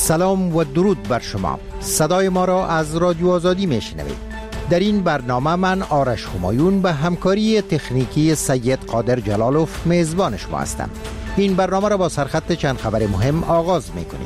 سلام و درود بر شما. صدای ما را از رادیو آزادی میشنوید. در این برنامه من آرش همایون به همکاری تکنیکی سید قادر جلالوف میزبان شما هستم. این برنامه را با سرخط چند خبر مهم آغاز میکنیم.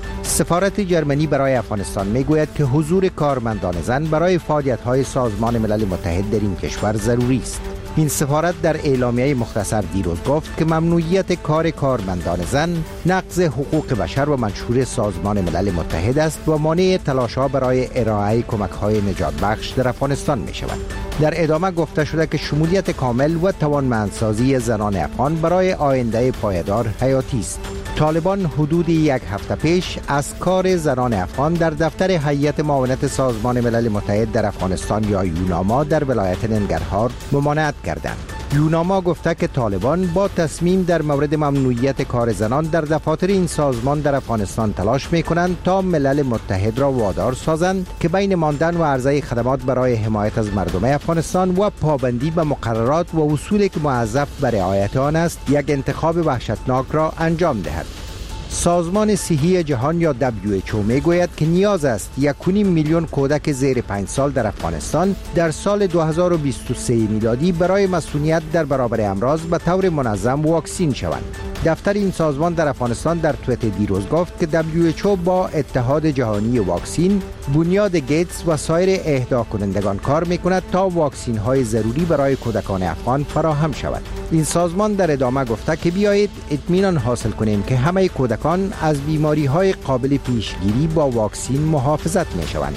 سفارت جرمنی برای افغانستان میگوید که حضور کارمندان زن برای فعالیت‌های سازمان ملل متحد در این کشور ضروری است. این سفارت در اعلامیه مختصر دیروز گفت که ممنوعیت کار کارمندان زن نقض حقوق بشر و منشور سازمان ملل متحد است و مانع تلاش‌ها برای ارائه کمک‌های نجات بخش در افغانستان می شود. در ادامه گفته شده که شمولیت کامل و توانمندسازی زنان افغان برای آینده پایدار حیاتی است. طالبان حدود یک هفته پیش از کار زنان افغان در دفتر هیئت معاونت سازمان ملل متحد در افغانستان یا یوناما در ولایت ننگرهار ممانعت کردند. یوناما گفته که طالبان با تصمیم در مورد ممنوعیت کار زنان در دفاتر این سازمان در افغانستان تلاش می‌کنند تا ملل متحد را وادار سازند که بین ماندن و عرضه خدمات برای حمایت از مردم افغانستان و پابندی به مقررات و اصولی که موظف به رعایت آن است یک انتخاب وحشتناک را انجام دهد. سازمان صحی جهان یا WHO میگوید که نیاز است 1.5 میلیون کودک زیر 5 سال در افغانستان در سال 2023 میلادی برای مسئولیت در برابر امراض به طور منظم واکسین شوند. دفتر این سازمان در افغانستان در توییت دیروز گفت که WHO با اتحاد جهانی واکسین، بنیاد گیتس و سایر اهدا کنندگان کار میکند تا واکسین های ضروری برای کودکان افغان فراهم شود. این سازمان در ادامه گفته که بیایید اطمینان حاصل کنیم که همه کودکان از بیماری های قابل پیشگیری با واکسین محافظت می شوند.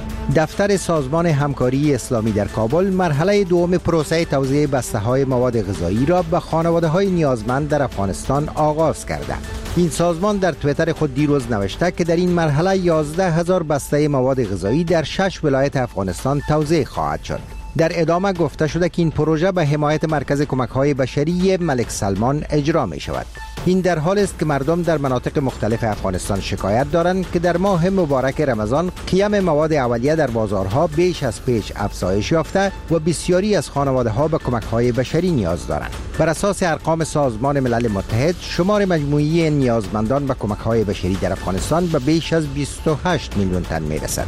دفتر سازمان همکاری اسلامی در کابل مرحله دوم پروسه توزیع بسته‌های مواد غذایی را به خانواده‌های نیازمند در افغانستان آغاز کرده. این سازمان در توییتر خود دیروز نوشته که در این مرحله 11,000 بسته مواد غذایی در 6 ولایت افغانستان توزیع خواهد شد. در ادامه گفته شده که این پروژه به حمایت مرکز کمک‌های بشری ملک سلمان اجرا می شود. این در حال است که مردم در مناطق مختلف افغانستان شکایت دارند که در ماه مبارک رمضان قیم مواد اولیه در بازارها بیش از پیش افزایش یافته و بسیاری از خانواده‌ها به کمک‌های بشری نیاز دارند. بر اساس ارقام سازمان ملل متحد، شمار مجموعی نیازمندان به کمک‌های بشری در افغانستان به بیش از 28 میلیون تن می‌رسد.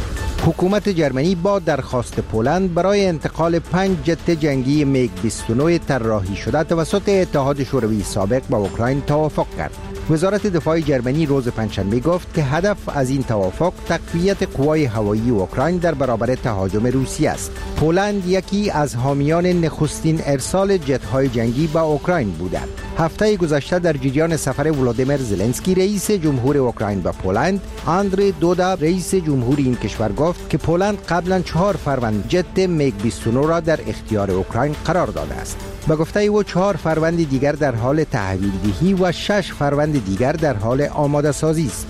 حکومت جرمنی با درخواست پولند برای انتقال 5 جت جنگی میگ 29 طراحی شده توسط اتحاد شوروی سابق با اوکراین توافق کرد. وزارت دفاع جرمنی روز پنجشنبه گفت که هدف از این توافق تقویت قوای هوایی اوکراین در برابر تهاجم روسیه است. پولند یکی از حامیان نخستین ارسال جت‌های جنگی به اوکراین بوده. هفته گذشته در جریان سفر ولادیمیر زلنسکی رئیس جمهور اوکراین به پولند، آندری دودا رئیس جمهور این کشور گفت که پولند قبلا 4 فروند جت میگ 29 را در اختیار اوکراین قرار داده است. به گفته او 4 فروند دیگر در حال تحویل دهی و 6 فروند دیگر در حال آماده سازی است.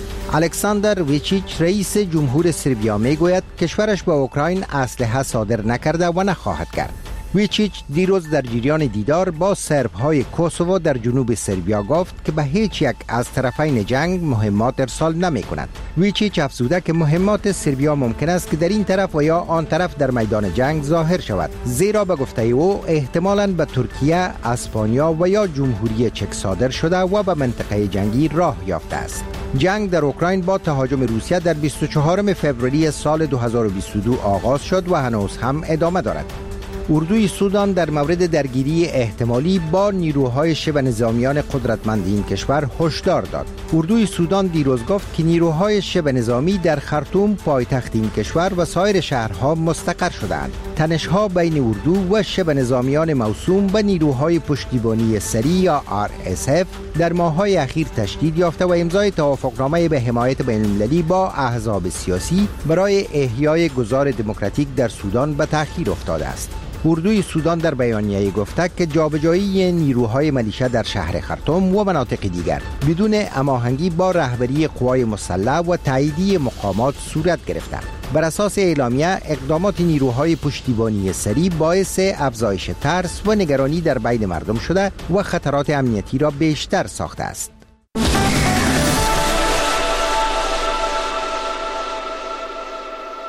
الکساندر ویچیچ رئیس جمهور سربیا میگوید کشورش به اوکراین اسلحه صادر نکرده و نخواهد کرد. ویچیچ دیروز در جریان دیدار با سرب‌های کوسوو در جنوب سربیا گفت که به هیچ یک از طرفین جنگ مهمات ارسال نمی‌کند. ویچیچ افزوده که مهمات سربیا ممکن است که در این طرف و یا آن طرف در میدان جنگ ظاهر شود، زیرا به گفته او احتمالاً به ترکیه، اسپانیا و یا جمهوری چک صادر شده و به منطقه جنگی راه یافته است. جنگ در اوکراین با تهاجم روسیه در 24 فوریه سال 2022 آغاز شد و هنوز هم ادامه دارد. اردوی سودان در مورد درگیری احتمالی با نیروهای شبه نظامیان قدرتمند این کشور هشدار داد. اردوی سودان دیروز گفت که نیروهای شبه نظامی در خرطوم پایتخت این کشور و سایر شهرها مستقر شدند. تنش‌ها بین اردو و شبه نظامیان موسوم به نیروهای پشتیبانی سری یا RSF در ماه‌های اخیر تشدید یافته و امضای توافقنامه به حمایت بین‌المللی با احزاب سیاسی برای احیای گذار دموکراتیک در سودان به تأخیر افتاده است. اردوی سودان در بیانیه گفته که جابجایی نیروهای ملیشه در شهر خرطوم و مناطق دیگر بدون هماهنگی با رهبری قوای مسلح و تاییدی مقامات صورت گرفته. بر اساس اعلامیه اقدامات نیروهای پشتیبانی سری باعث افزایش ترس و نگرانی در بین مردم شده و خطرات امنیتی را بیشتر ساخته است.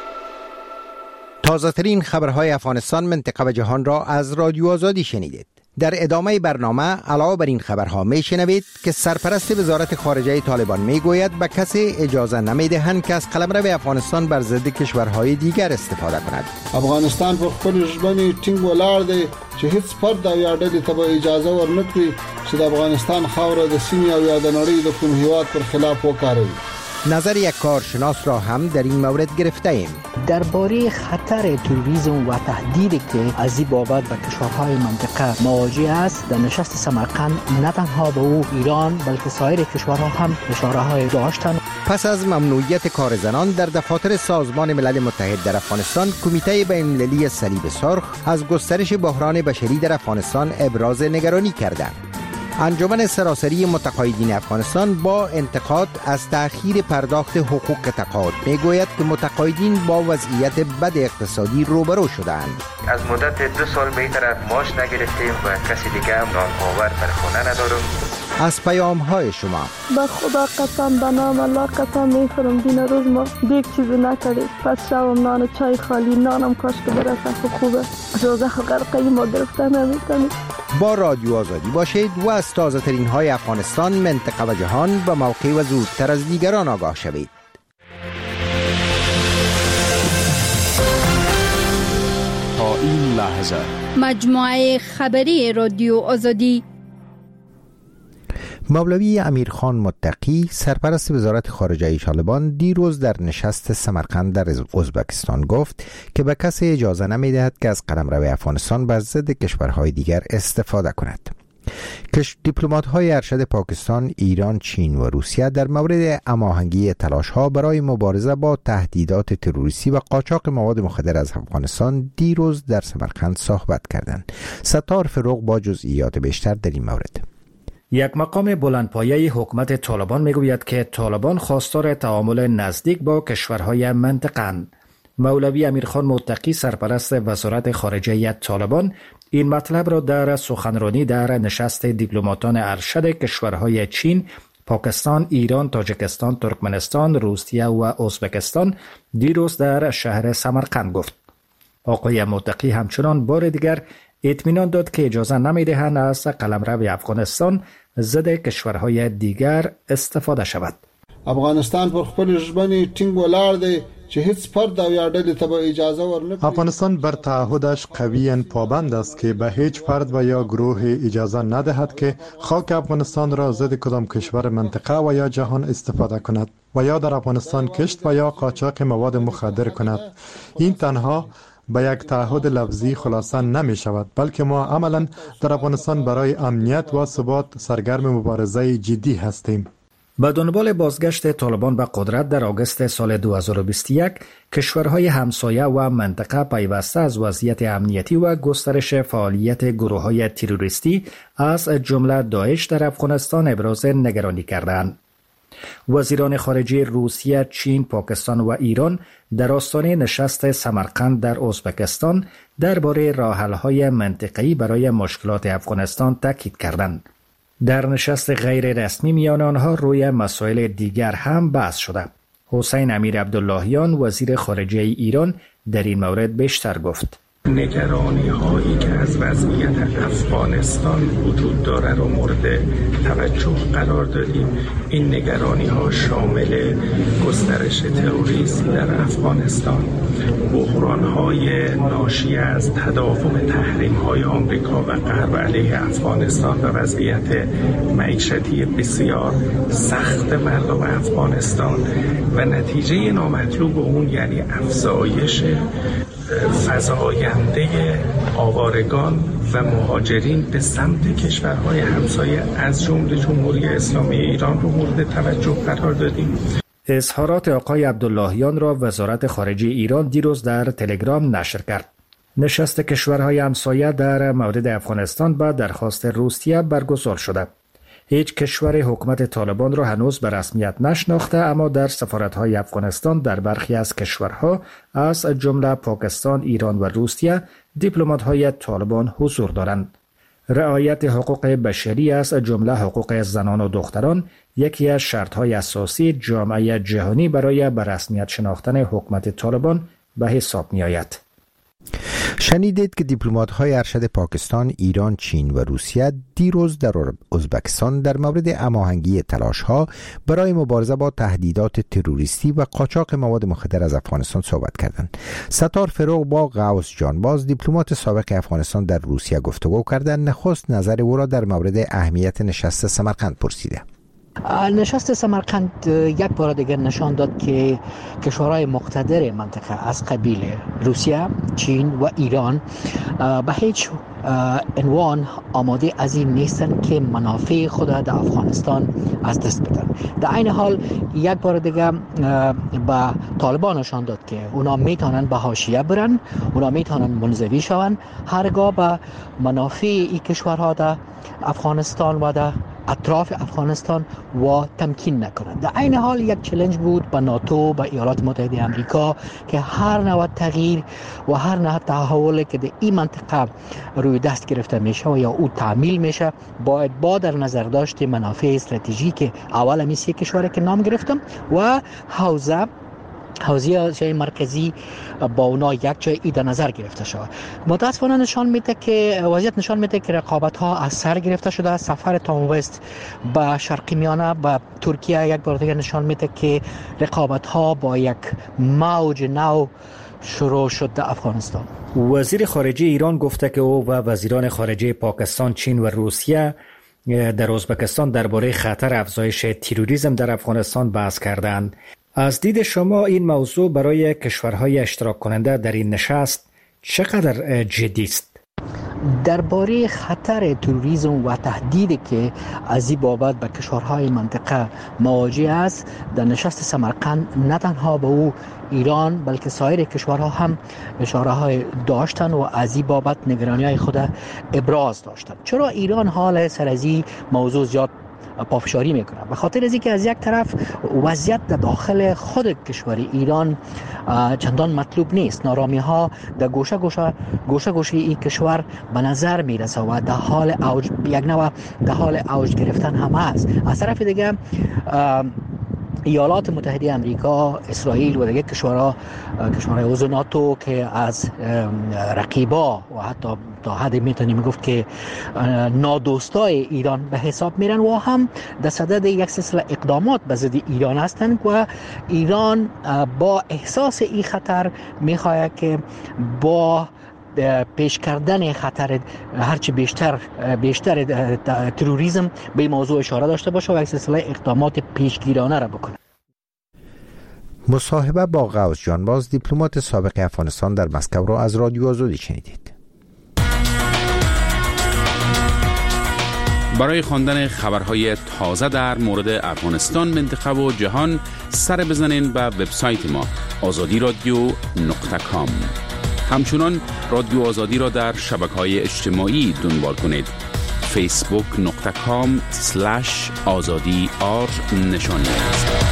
تازه‌ترین خبرهای افغانستان، منطقه و جهان را از رادیو آزادی شنیدید. در ادامه برنامه علاوه بر این خبرها میشنوید که سرپرست وزارت خارجه طالبان میگوید به کسی اجازه نمیدهند که از قلمرو افغانستان بر ضد کشورهای دیگر استفاده کند. افغانستان په خپل ژمنې ټینګ ولاړ دی چې هیڅ فرد او یا ډلې ته به اجازه ورنکړي چې د افغانستان خاوره د سیمې او یا د نړۍ د کوم هیواد پر خلاف وکاروي. نظر یک کارشناس را هم در این مورد گرفته ایم. درباره خطر تروریسم و تهدیدی که از این بابت به کشورهای منطقه مواجه است، در نشست سمرقند نه تنها به او ایران بلکه سایر کشورها هم اشاره‌های داشتند. پس از ممنوعیت کار زنان در دفاتر سازمان ملل متحد در افغانستان، کمیته بین‌المللی صلیب سرخ از گسترش بحران بشری در افغانستان ابراز نگرانی کرده. انجمن سراسری متقاعدین افغانستان با انتقاد از تأخیر پرداخت حقوق تقاعد میگوید که متقاعدین با وضعیت بد اقتصادی روبرو شده‌اند. از مدت 2 سال به این طرف معاش نگرفتیم و کسی دیگه هم نان آور بر خونه ندارم. از پیام‌های شما به خدا قسم، به نام الله قسم میخورم دین روز ما دیگه چیزی نکردیم. پس شبم نان چای خالی نانم کاش که برسه خوبه. روزه غرقه ما گرفته نمیتونیم. با رادیو آزادی باشید و از تازه ترین های افغانستان، منطقه و جهان به موقع و زودتر از دیگران آگاه شوید. تا این لحظه مجموعه خبری رادیو آزادی. مولوی امیرخان متقی، سرپرست وزارت خارجه طالبان، دیروز در نشست سمرقند در ازبکستان گفت که به کسی اجازه نمی‌دهد که از قلمرو افغانستان بر ضد کشورهای دیگر استفاده کند. دیپلمات‌های ارشد پاکستان، ایران، چین و روسیه در مورد هماهنگی تلاش‌ها برای مبارزه با تهدیدات تروریستی و قاچاق مواد مخدر از افغانستان دیروز در سمرقند صحبت کردند. ستار فروغ با جزئیات بیشتر در این مورد. یک مقام بلندپایه حکومت طالبان میگوید که طالبان خواستار تعامل نزدیک با کشورهای منطقه‌اند. مولوی امیرخان متقی، سرپرست وزارت خارجه طالبان، این مطلب را در سخنرانی در نشست دیپلماتان ارشد کشورهای چین، پاکستان، ایران، تاجیکستان، ترکمنستان، روسیه و ازبکستان دیروز در شهر سمرقند گفت. آقای متقی همچنان بار دیگر اطمینان داد که اجازه نمی‌دهند از قلمرو افغانستان ضد کشورهای دیگر استفاده شود. افغانستان پر خپل ژمنې ټینګ ولاړ دی چې هیڅ فرد او یا ډلې ته به اجازه ورنکړي. افغانستان بر تعهدش قویاً پابند است که به هیچ فرد و یا گروه اجازه ندهد که خاک افغانستان را ضد کدام کشور منطقه و یا جهان استفاده کند و یا در افغانستان کشت و یا قاچاق مواد مخدر کند. این تنها به یک تعهد لفظی خلاصه نمی شود، بلکه ما عملاً در افغانستان برای امنیت و ثبات سرگرم مبارزه جدی هستیم. به دنبال بازگشت طالبان به قدرت در آگوست سال 2021، کشورهای همسایه و منطقه پیوسته از وضعیت امنیتی و گسترش فعالیت گروه‌های تروریستی از جمله داعش در افغانستان ابراز نگرانی کردند. وزیران خارجه روسیه، چین، پاکستان و ایران در آستانه نشست سمرقند در ازبکستان درباره راه‌حل‌های منطقه‌ای برای مشکلات افغانستان تاکید کردند. در نشست غیر رسمی میان آنها روی مسائل دیگر هم بحث شده. حسین امیر عبداللهیان، وزیر خارجه ایران، در این مورد بیشتر گفت. نگرانی هایی که از وضعیت افغانستان وجود داره رو مورد توجه قرار دادیم. این نگرانی ها شامل گسترش تروریسم در افغانستان، بحران های ناشی از تداوم تحریم های آمریکا و غرب علیه افغانستان و وضعیت معیشتی بسیار سخت مردم افغانستان و نتیجه نامطلوب اون یعنی افزایش فزاینده آوارگان و مهاجرین به سمت کشورهای همسایه از جمله جمهوری اسلامی ایران رو مورد توجه قرار دادیم. اظهارات آقای عبداللهیان را وزارت خارجه ایران دیروز در تلگرام نشر کرد. نشست کشورهای همسایه در مورد افغانستان به درخواست روسیه برگزار شده. هیچ کشور حکومت طالبان را هنوز به رسمیت نشناخته، اما در سفارت‌های افغانستان در برخی از کشورها از جمله پاکستان، ایران و روسیه دیپلمات‌های طالبان حضور دارند. رعایت حقوق بشری از جمله حقوق زنان و دختران یکی از شرط‌های اساسی جامعه جهانی برای به رسمیت شناختن حکومت طالبان به حساب می‌آید. شنیدید که دیپلمات‌های ارشد پاکستان، ایران، چین و روسیه دیروز در ازبکستان در مورد هماهنگی تلاش‌ها برای مبارزه با تهدیدات تروریستی و قاچاق مواد مخدر از افغانستان صحبت کردند. ستار فروغ با غوث جانباز، دیپلمات سابق افغانستان در روسیه گفتگو کردند. نخست نظر او را در مورد اهمیت نشست سمرقند پرسیده. نشست سمرقند یک بار دیگر نشان داد که کشورهای مقتدر منطقه از قبیل روسیه، چین و ایران به هیچ عنوان آماده از این نیستند که منافع خود در افغانستان از دست بدن. در این حال یک بار دیگر به طالبان نشان داد که اونا میتونن به حاشیه برن، اونا میتونن منزوی شون هرگاه به منافع این کشورها در افغانستان و در اطراف افغانستان و تمکین نکنند. در این حال یک چالش بود به ناتو، به ایالات متحده آمریکا که هر نوع تغییر و هر نوع تحول که در این منطقه روی دست گرفته میشه و یا او تعمیل میشه باید با در نظر داشت منافع استراتژیک اول میشه کشوری که نام گرفتم و حوزه مرکزی با اونا یک جای در نظر گرفته شد. متاسفانه نشان میده که وضعیت نشان میده که رقابت ها از سر گرفته شده. سفر تام وست به شرق میانه به ترکیه یک بار دیگر نشان میده که رقابت ها با یک موج نو شروع شد در افغانستان. وزیر خارجه ایران گفته که او و وزیران خارجه پاکستان، چین و روسیه در ازبکستان درباره خطر افزایش تروریسم در افغانستان بحث کردند. از دید شما این موضوع برای کشورهای اشتراک کننده در این نشست چقدر جدی است؟ درباره خطر تروریسم و تهدیدی که از این بابت به کشورهای منطقه مواجه است، در نشست سمرقند نه تنها به او ایران بلکه سایر کشورها هم اشاره‌های داشتن و از این بابت نگرانی‌های خود ابراز داشتن. چرا ایران حال سر از این موضوع زیاد پافشاری میکنه؟ به خاطر از اینکه از یک طرف وضعیت در داخل خود کشور ایران چندان مطلوب نیست. نارامی ها در گوشه این کشور به نظر میرسه و در حال اوج، یک نوع در حال اوج گرفتن هم است. از طرف دیگه ایالات متحده آمریکا، اسرائیل و دیگر کشورهای عضو ناتو که از رقیبا و حتی تا حدی میتونیم گفت که نادوستای ایران به حساب میرن و هم در صدد یک سلسله اقدامات به ضد ایران هستند و ایران با احساس این خطر میخواهد که با پیش کردن خطر هرچی بیشتر تروریسم به این موضوع اشاره داشته باشه و یک سلسله اقدامات پیشگیرانه را بکنه. مصاحبه با غوث جانباز، دیپلمات سابق افغانستان در مسکو را از رادیو آزادی شنیدید. برای خواندن خبرهای تازه در مورد افغانستان، منطقه و جهان سر بزنین به وبسایت ما azadi.radio.com. همچنان رادیو آزادی را در شبکه‌های اجتماعی دنبال کنید. facebook.com/azadi_r نشانی است.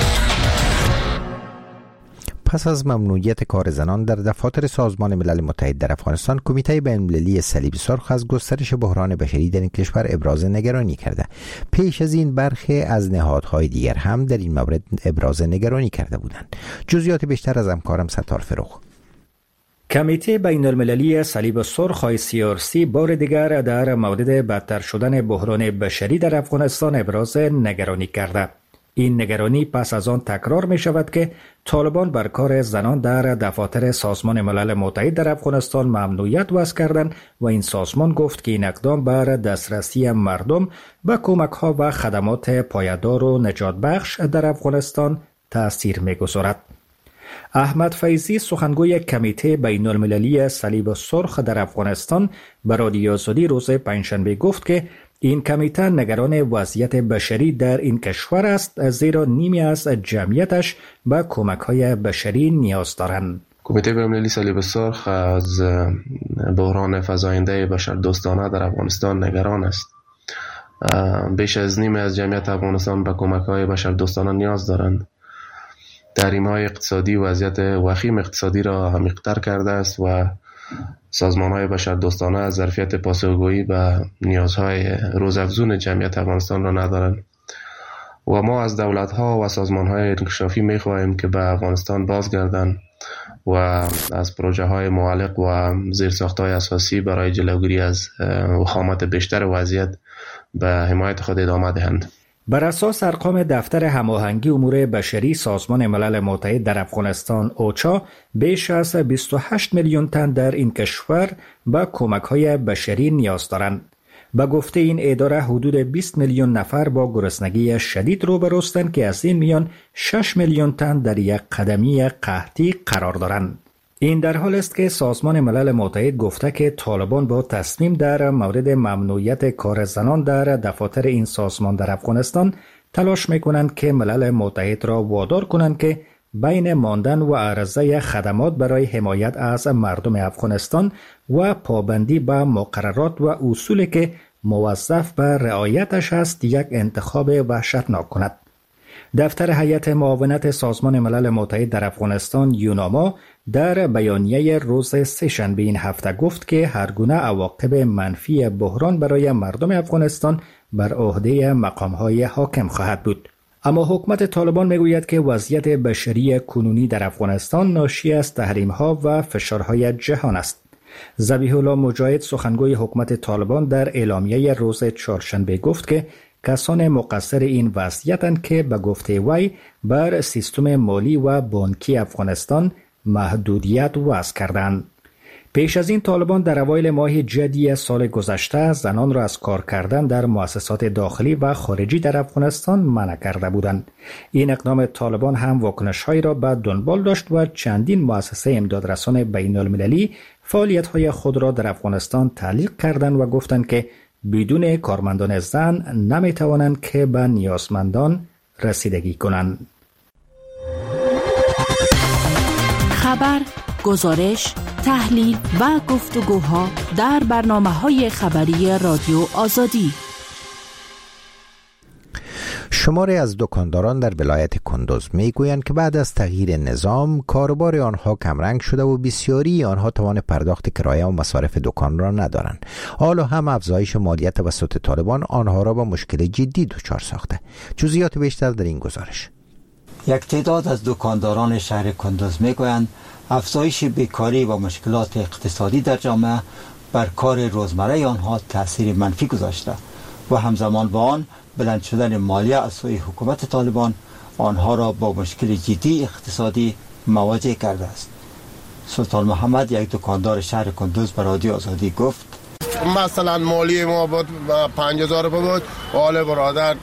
پس از ممنوعیت کار زنان در دفاتر سازمان ملل متحد در افغانستان، کمیته بین‌المللی صلیب سرخ از گسترش بحران بشری در این کشور ابراز نگرانی کرده. پیش از این برخی از نهادهای دیگر هم در این مورد ابراز نگرانی کرده بودند. جزئیات بیشتر از همکارم ستار فروغ. کمیته بین‌المللی صلیب سرخ CRC بار دیگر در مورد بدتر شدن بحران بشری در افغانستان ابراز نگرانی کرده. این نگرانی پس از آن تکرار می شود که طالبان بر کار زنان در دفاتر سازمان ملل متحد در افغانستان ممنوعیت وضع کردند و این سازمان گفت که این اقدام بر دسترسی مردم به کمک‌ها و خدمات پایدار و نجات بخش در افغانستان تأثیر می گذارد. احمد فیضی، سخنگوی کمیته بین‌المللی صلیب سرخ در افغانستان، به رادیو آزادی روز پنجشنبه گفت که این کمیته نگران وضعیت بشری در این کشور است، زیرا نیمی از جمعیتش به کمک‌های بشری نیاز دارند. کمیته بین‌المللی صلیب سرخ از بحران فزاینده بشردوستانه در افغانستان نگران است. بیش از نیمی از جمعیت افغانستان به کمک‌های بشردوستانه نیاز دارند. تحریم‌های اقتصادی وضعیت وخیم اقتصادی را عمیق‌تر کرده است و سازمان‌های بشردوستانه از ظرفیت پاسخگویی به نیازهای روزافزون جمعیت افغانستان را ندارند و ما از دولت‌ها و سازمان‌های انکشافی می‌خواهیم که به افغانستان بازگردند و از پروژه های معلق و زیرساخت های اساسی برای جلوگیری از وخامت بیشتر وضعیت به حمایت خود ادامه دهند. بر اساس ارقام دفتر هماهنگی امور بشری سازمان ملل متحد در افغانستان اوچا، بیش از 28 میلیون تن در این کشور به کمک‌های بشری نیاز دارند. به گفته این اداره حدود 20 میلیون نفر با گرسنگی شدید روبروستند که از این میان 6 میلیون تن در یک قدمی قحطی قرار دارند. این در حال است که سازمان ملل متحد گفته که طالبان با تصمیم در مورد ممنوعیت کار زنان در دفاتر این سازمان در افغانستان تلاش میکنند که ملل متحد را وادار کنند که بین ماندن و عرضه خدمات برای حمایت از مردم افغانستان و پابندی به مقررات و اصولی که موظف به رعایتش است یک انتخاب وحشتناک کند. دفتر هیئت معاونت سازمان ملل متحد در افغانستان یوناما در بیانیه روز سه‌شنبه این هفته گفت که هرگونه عواقب منفی بحران برای مردم افغانستان بر عهده مقام‌های حاکم خواهد بود. اما حکومت طالبان میگوید که وضعیت بشری کنونی در افغانستان ناشی از تحریم‌ها و فشارهای جهان است. ذبیح الله مجاهد سخنگوی حکومت طالبان در اعلامیه روز چهارشنبه گفت که کسان مقصر این وضعیتند که به گفته وی بر سیستم مالی و بانکی افغانستان محدودیت وضع کردند. پیش از این طالبان در اوایل ماه جدی سال گذشته زنان را از کار کردن در مؤسسات داخلی و خارجی در افغانستان منع کرده بودند. این اقدام طالبان هم واکنش‌هایی را به دنبال داشت و چندین مؤسسه امدادرسان بین‌المللی فعالیت‌های خود را در افغانستان تعلیق کردند و گفتند که بدون کارمندان زن نمی‌توانند که به نیازمندان رسیدگی کنند. خبر، گزارش، تحلیل و گفتگوها در برنامه‌های خبری رادیو آزادی. شماری از دکانداران در ولایت کندوز میگویند که بعد از تغییر نظام کاروبار آنها کمرنگ شده و بسیاری آنها توان پرداخت کرایه و مصارف دکان را ندارند. حالا هم افزایش مالیات توسط طالبان آنها را با مشکل جدی دچار ساخته. جزئیات بیشتر در این گزارش. یک تعداد از دکانداران شهر کندوز میگویند افزایش بیکاری و مشکلات اقتصادی در جامعه بر کار روزمره آنها تأثیر منفی گذاشته و همزمان با آن بلند شدن مالیه از سوی حکومت طالبان آنها را با مشکل جدی اقتصادی مواجه کرده است. سلطان محمد، یک دکاندار شهر کندوز، به رادیو آزادی گفت مثلا مالی ما بود 5000 روپیه بود، حال برادر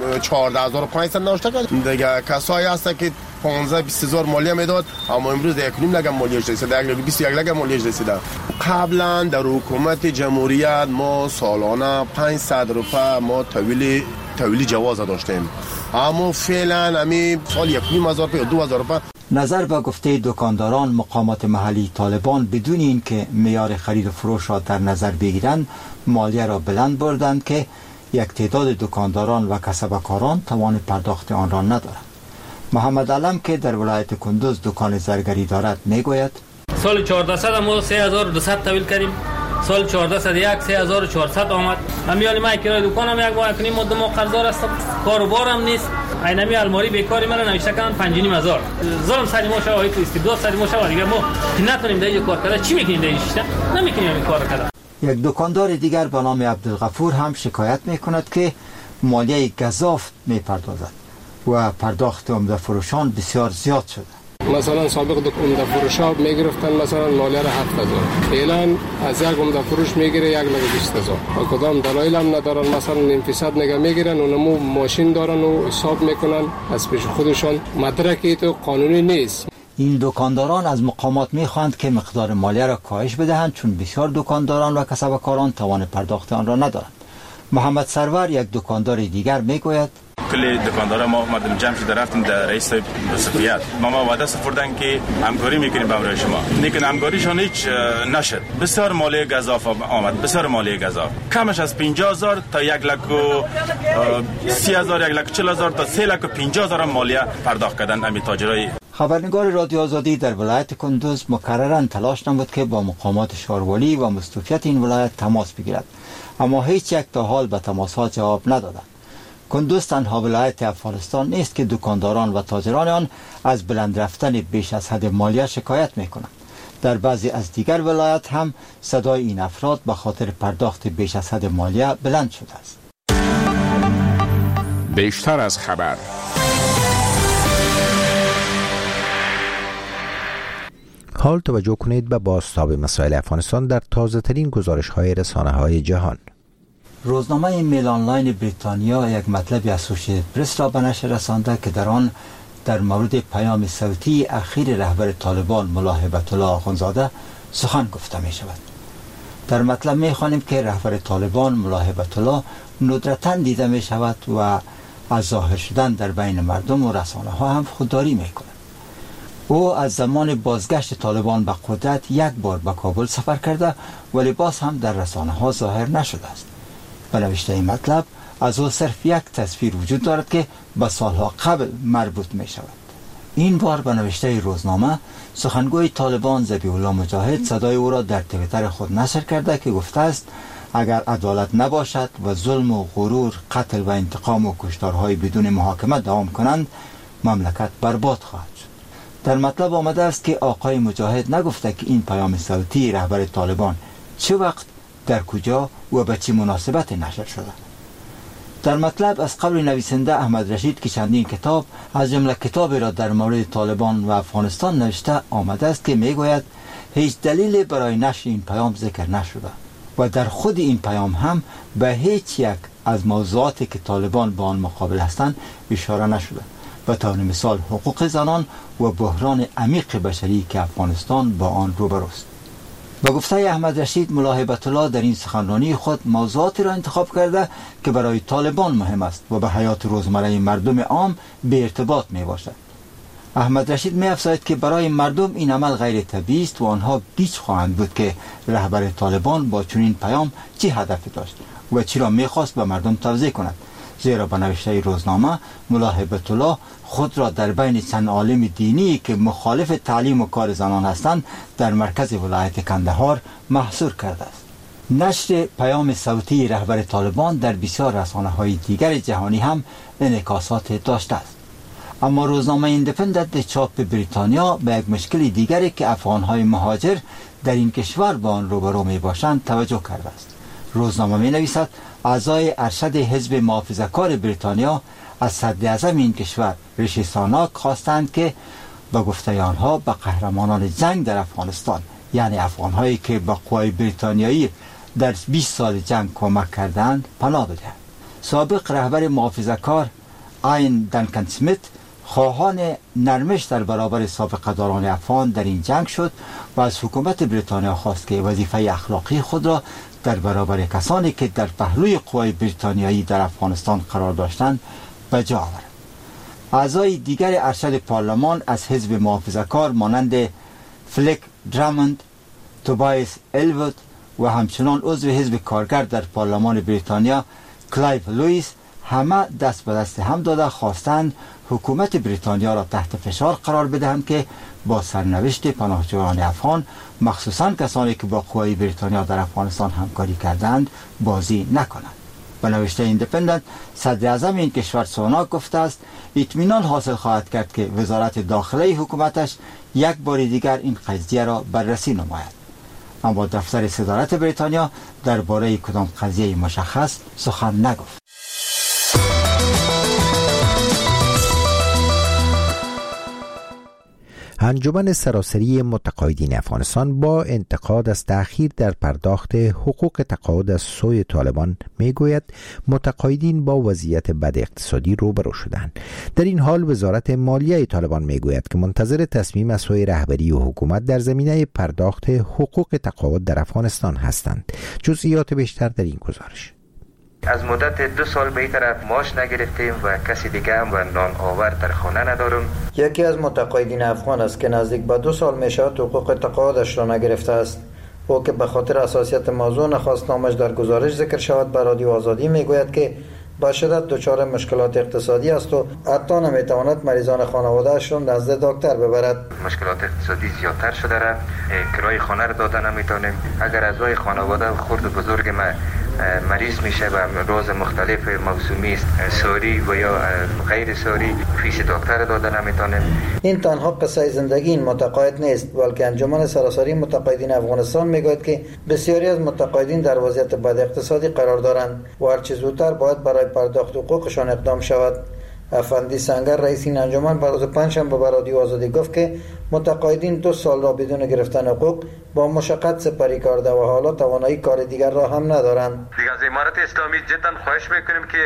14500 نوشته کرد. دیگه کسایی هست که 15-20000 مالیه میداد، اما امروز 1.5 لگم مالیهش رسیده، 21 لگم مالیهش رسیده. قبلا در حکومت جمهوریت ما سالانه 500 روپیه ما تحویل جواز داشتیم، اما فعلا همین سال 1.5 یا 2000 روپیه. نظر به گفته دکانداران، مقامات محلی طالبان بدون اینکه معیار خرید و فروش را در نظر بگیرند مالیه را بلند بردند که یک تعداد دکانداران و کسبکاران توان پرداخت آن را ندارند. محمد علم که در ولایت کندوز دکان زرگری دارد میگوید سال 1400 ما 3200 تحویل کردیم، سال 1401 3400 آمد. امیال ما کرایه دکانم یک ماه کنیم مدت ما قرضدار هستم، کاروبارم نیست. اینمی الماری بیکاری مرا نوشته کردن 5500. ظلم سری ما شوای تو استیداد سری ما شوای دیگه ما نتونیم دیگه کار کنیم. چی میکنیم دیگه؟ نمیکنیم این کارو کردن. یک دکاندار دیگر به نام عبدالغفور هم شکایت میکند که مالیه گزاف میپردازد و پرداخت عمده فروشان بسیار زیاد شده. مثلا سابق عمده فروشا میگرفتن مثلا مالیه را 7000، اعلان از یک عمده فروش میگیره 1,20,000 و کدام دلایل هم ندارن، مثلا نیم فیصد نگه میگیرن، اونمو ماشین دارن و حساب میکنن از پیش خودشان، مدرکی تو قانونی نیست. این دکانداران از مقامات میخواهند که مقدار مالیه را کاهش بدهند چون بسیار دکانداران و کسبکاران توان پرداخت آن را ندارند. محمد سرور، یک دکاندار دیگر، میگوید کلی دکاندارا ما اومدیم جمع شده رفتیم در رئیس صفیات، ما وعده سپردن که همکاری میکنیم با شما، لیکن همکاریشون هیچ نشد. بسیار مالیه گزاف آمد، بسیار مالیه گزاف، کمش از 50000 تا 1,30,000 1,40,000 تا 3,50,000 مالیه پرداخت کردن امی تاجرای. خبرنگار رادیو آزادی در ولایت کندوز مکرراً تلاش نمود که با مقامات شهروالی و مستوفیت این ولایت تماس بگیرد، اما هیچ یک تا حال به تماس‌ها جواب ندادند. کندوز تنها ولایت افغانستان نیست که دکانداران و تاجران آن از بلند رفتن بیش از حد مالیه شکایت میکنند. در بعضی از دیگر ولایات هم صدای این افراد به خاطر پرداخت بیش از حد مالیه بلند شده است. بیشتر از خبر. حال توجه کنید به بازتاب مسائل افغانستان در تازه ترین گزارش های رسانه های جهان. روزنامه میل آنلاین بریتانیا یک مطلب اسوسییتد پرس را به نشر رسانده که در آن در مورد پیام صوتی اخیر رهبر طالبان ملا هیبت الله آخوندزاده سخن گفته می شود. در مطلب می خوانیم که رهبر طالبان ملا هیبت الله ندرتاً دیده می شود و از ظاهر شدن در بین مردم و رسانه ها هم خودداری می کند. او از زمان بازگشت طالبان به قدرت یک بار به کابل سفر کرده ولی باز هم در رسانه ها ظاهر نشده است. به نوشته این مطلب از او صرف یک تصویر وجود دارد که به سالها قبل مربوط می شود. این بار به نوشته روزنامه سخنگوی طالبان ذبیح الله مجاهد صدای او را در توییتر خود نشر کرده که گفته است اگر عدالت نباشد و ظلم و غرور، قتل و انتقام و کشتارهای بدون محاکمه دوام کنند مملکت برباد خواهد شد. در مطلب آمده است که آقای مجاهد نگفته که این پیام صوتی رهبر طالبان چه وقت، در کجا و به چه مناسبت نشر شده. در مطلب از قول نویسنده احمد رشید که چندین کتاب از جمله کتابی را در مورد طالبان و افغانستان نوشته آمده است که میگوید هیچ دلیل برای نشر این پیام ذکر نشده و در خود این پیام هم به هیچ یک از موضوعاتی که طالبان با آن مقابل هستند اشاره نشده. به طور مثال حقوق زنان و بحران عمیق بشری که افغانستان با آن روبروست. با گفته احمد رشید ملا هیبت الله در این سخنرانی خود موضوعاتی را انتخاب کرده که برای طالبان مهم است و به حیات روزمره مردم عام به ارتباط می باشد. احمد رشید می افزاید که برای مردم این عمل غیر طبیعی است و آنها گیج خواهند بود که رهبر طالبان با چنین پیام چه هدفی داشت و چرا می خواست به مردم توضیح کند، زیرا به نوشته روزنامه ملا هیبت الله خود را در بین چند عالم دینی که مخالف تعلیم و کار زنان هستند در مرکز ولایت کندهار محصور کرده است. نشر پیام صوتی رهبر طالبان در بسیار رسانه‌های دیگر جهانی هم انعکاسات داشته است. اما روزنامه ایندیپندنت چاپ بریتانیا به یک مشکل دیگری که افغان‌های مهاجر در این کشور با آن روبرو می‌باشند توجه کرده است. روزنامه می‌نویسد اعضای ارشد حزب محافظه‌کار بریتانیا از صدراعظم این کشور ریشی ساناک خواستند که با گفته آنها به قهرمانان جنگ در افغانستان، یعنی افغان‌هایی که با قوای بریتانیایی در 20 سال جنگ کمک کردند، پناه بدهند. سابق رهبر محافظه‌کار آین دانکن سمیت خواهان نرمش در برابر سابقه‌داران افغان در این جنگ شد و از حکومت بریتانیا خواست که وظیفه اخلاقی خود را در برابر کسانی که در پهلوی قوای بریتانیایی در افغانستان قرار داشتند به جا آورد. اعضای دیگر ارشد پارلمان از حزب محافظه‌کار مانند فلک دراموند، توبایس الوود و همچنان عضو حزب کارگر در پارلمان بریتانیا کلایف لوئیس همه دست به دست هم داده خواستند حکومت بریتانیا را تحت فشار قرار بدهند که با سرنوشت پناهجویان افغان، مخصوصاً کسانی که با قوای بریتانیا در افغانستان همکاری کردند، بازی نکنند. به نوشته ایندیپندنت صدر اعظم این کشور سوناک گفته است اطمینان حاصل خواهد کرد که وزارت داخله حکومتش یک بار دیگر این قضیه را بررسی نماید. اما دفتر صدارت بریتانیا درباره کدام قضیه مشخص سخن نگفت. انجمن سراسری متقاعدین افغانستان با انتقاد از تأخیر در پرداخت حقوق تقاعد از سوی طالبان میگوید متقاعدین با وضعیت بد اقتصادی روبرو شدند. در این حال وزارت مالیه طالبان میگوید که منتظر تصمیم از سوی رهبری و حکومت در زمینه پرداخت حقوق تقاعد در افغانستان هستند. جزئیات بیشتر در این گزارش. از مدت 2 سال به این طرف معاش نگرفتیم و کسی دیگه هم و نان آور در خانه ندارم. یکی از متقاعدین افغان است که نزدیک به 2 سال می شود حقوق تقاعدش را نگرفته است. او که به خاطر حساسیت موضوع نخواست نامش در گزارش ذکر شود به رادیو آزادی می گوید که با شدت دچار مشکلات اقتصادی است و حتی نمیتواند مریضان خانواده‌اش را نزد دکتر ببرد. مشکلات اقتصادی زیادتر شده را کرای خانه را داده نمیتونیم. اگر اعضای خانواده خرد و بزرگ ما مریض میشه و امراض مختلف موسومی است، ساری و یا غیر ساری، فیش دکتر داده نمیتونه. این تنها قصه زندگی این متقاعد نیست، بلکه انجمن سراسری متقاعدین افغانستان میگوید که بسیاری از متقاعدین در وضعیت بد اقتصادی قرار دارند و هر چه زودتر باید برای پرداخت حقوقشان اقدام شود. افندی سنگر رئیس این انجمن روز پنجشنبه به رادیو آزادی گفت که متقاعدین 2 سال را بدون گرفتن حقوق با مشقت سپری کرده و حالا توانایی کار دیگر را هم ندارند. دیگه از امارت اسلامی جدا خواهش میکنیم که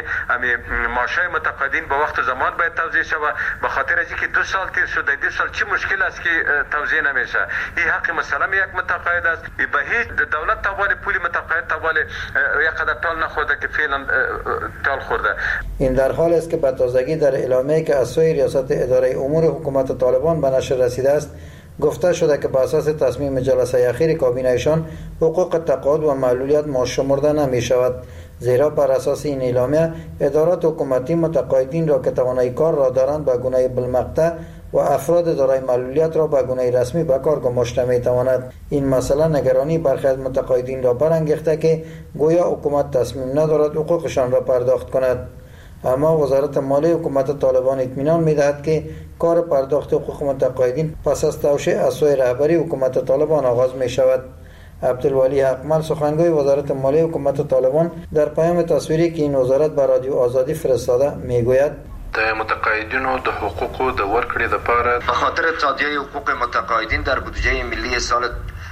معاشای متقاعدین با وقت و زمان باید توزیع شود، به خاطر از اینکه 2 سال تیر شده، 2 سال چه مشکل است که توزیع نمیشه. این حق مثلا یک متقاعد است، به هیچ دولت توال پول متقاعد توال یک قدر تال نخورده که فعلا تال خورده. این در حال است که به تازگی در اعلامیه‌ای که از سوی ریاست اداره امور حکومت طالبان به نشر رسیده است گفته شده که بر اساس تصمیم جلسه اخیر کابینه‌شان حقوق تقاعد و معلولیت معاش شمرده نمی شود، زیرا بر اساس این اعلامیه ادارات حکومتی متقاعدین را که توانایی کار را دارند به گونه بالمقطع و افراد دارای معلولیت را به گونه رسمی به کار گماشته می تواند. این مسئله نگرانی برخی از متقاعدین را برانگیخته که گویا حکومت تصمیم ندارد حقوقشان را پرداخت کند. اما وزارت مالی حکومت طالبان اطمینان می‌دهد که کار پرداخت حقوق متقاعدین پس از توشیح از سوی رهبری حکومت طالبان آغاز می شود. عبدالولی حقمل سخنگوی وزارت مالی حکومت طالبان در پیام تصویری که این وزارت به رادیو آزادی فرستاده میگوید د متقاعدینو د حقوقو د ورکړې لپاره به خاطر تادیه حقوق متقاعدین در بودجه ملی سال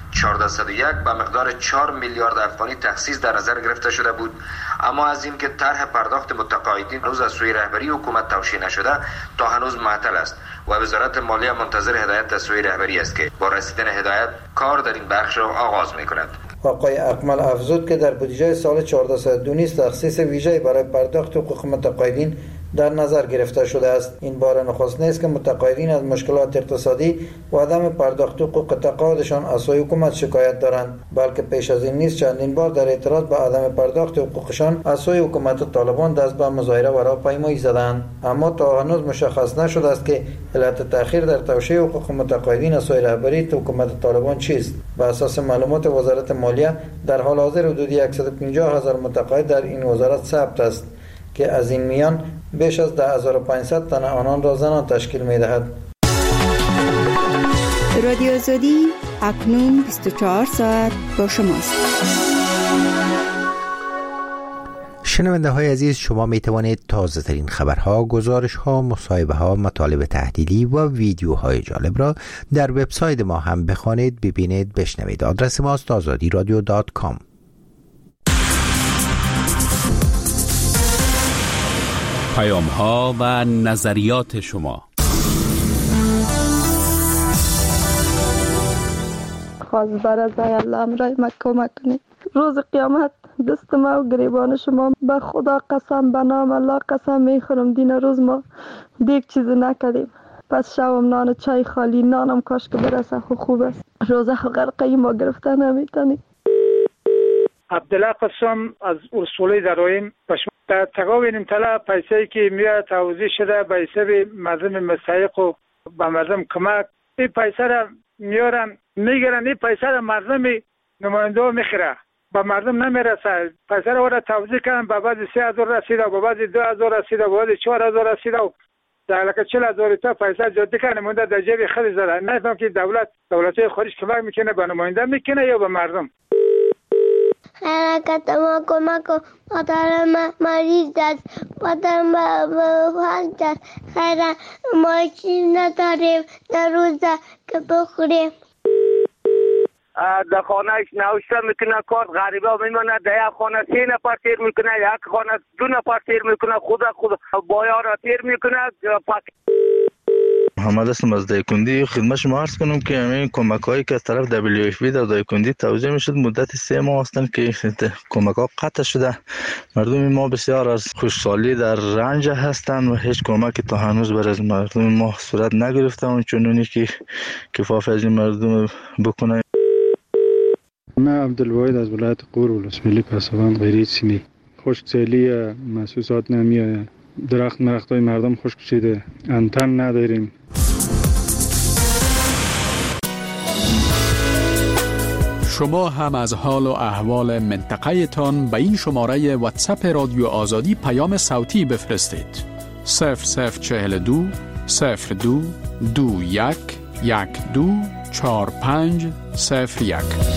1401 به مقدار 4 میلیارد افغانی تخصیص در نظر گرفته شده بود، اما از اینکه طرح پرداخت متقاعدین روز از سوی رهبری حکومت توشیح نشده تا هنوز معطل است و وزارت مالیه منتظر هدایت از سوی رهبری است که با رسیدن هدایت کار در این بخش را آغاز می‌کند. آقای اکمل افزود که در بودجه سال 1402 نیز تخصیص ویژه‌ای برای پرداخت حقوق متقاعدین در نظر گرفته شده است. این بار نخست نیست که متقاعدین از مشکلات اقتصادی و عدم پرداخت حقوق تقاعدشان از سوی حکومت شکایت دارند، بلکه پیش از این نیز چندین بار در اعتراض به عدم پرداخت حقوقشان از سوی حکومت طالبان دست به مظاهره و راهپیمایی زدند. اما تا هنوز مشخص نشده است که علت تأخیر در توشیح حقوق متقاعدین از سوی رهبری حکومت طالبان چیست. بر اساس معلومات وزارت مالیه در حال حاضر حدود 150,000 متقاعد در این وزارت ثبت است که از این میان بیش از 10,500 تن آنان را زنان تشکیل می‌دهد. رادیو آزادی اکنون 24 ساعت با شماست. شنونده های عزیز، شما می توانید تازه ترین خبرها، گزارش ها، مصاحبه ها، مطالب تحلیلی و ویدیوهای جالب را در وبسایت ما هم بخوانید، ببینید، بشنوید. آدرس ماست azadiradio.com. پیام ها و نظریات شما. خواست برای الله امرای ما کمک کنید. روز قیامت دست ما و گریبان شما به خدا قسم، به نام الله قسم میخورم دین روز ما دیگه چیزی نکردیم. پس شوم نان و چای خالی، نانم کاش که برسه خوب است. روزه غرقه ما گرفته نمیتونی. عبدالله قسم از اصولی درایم در تقاوین طلا پیسه‌ای که میاد توزیع شده به حساب مردم مستحق و به مردم کمک، این پیسه را میارن میگیرن، این پیسه را مردم نماینده میخره، به مردم نمیرسه. پیسه را توزیع کردن، به بعد 3,000 رسیده، به بعد 2,000 رسیده، به بعد 4,000 رسیده و در لکه 40,000 تا پیسه جدی کنه مونده در جیب خیلی زده. نفهم که دولت‌های خارج کمک میکنه به نماینده میکنه یا به مردم. حرکت ما کمک و مادر مریض است، مادر فلج است، خیلی ما چیز نداریم در روزه که بخوریم. در خانهش نوشته میکنه کارت غریبه میمونه، در یک خانه 3 نفر تیر میکنه، یک خانه 2 نفر تیر میکنه، خود بایا را تیر میکنه. محمد هستم از دایکندی. خدمت شما عرض کنم که همین کمک هایی که از طرف WFP در دایکندی توزیع میشد مدت 3 ماه هستند که کمک ها قطع شده. مردم ما بسیار از خوشحالی در رنج هستند و هیچ کمکی تا هنوز برای مردم ما صورت نگرفته و چنونی که کفاف از این مردم بکنه. من عبدالواحد از ولایت غور ولسوالی پسابند غیری سیمی. خشکسالی محسوسات نمیآید. درختای مردم خشک شده، انتن نداریم. شما هم از حال و احوال منطقه تان به این شماره واتساپ رادیو آزادی پیام صوتی بفرستید. 0042 02 21 12 45 01.